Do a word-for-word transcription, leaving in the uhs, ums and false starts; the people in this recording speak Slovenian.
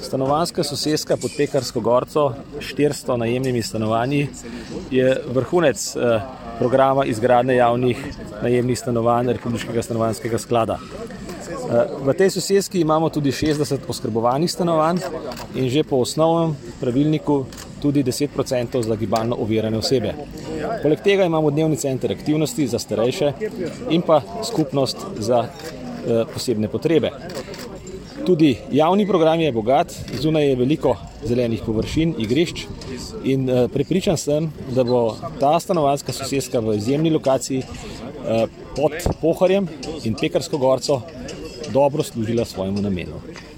Stanovanjska soseska pod Pekarsko gorco s štiristo najemnimi stanovanji je vrhunec programa izgradnje javnih najemnih stanovanj Republiškega stanovanjskega sklada. V tej soseski imamo tudi šestdeset oskrbovanih stanovanj in že po osnovnem pravilniku tudi deset procentov za gibalno ovirane osebe. Poleg tega imamo dnevni center aktivnosti za starejše in pa skupnost za posebne potrebe. Tudi javni program je bogat, zunaj je veliko zelenih površin, igrišč in prepričan sem, da bo ta stanovanjska soseska v izjemni lokaciji pod Pohorjem in Pekarsko gorco dobro služila svojemu namenu.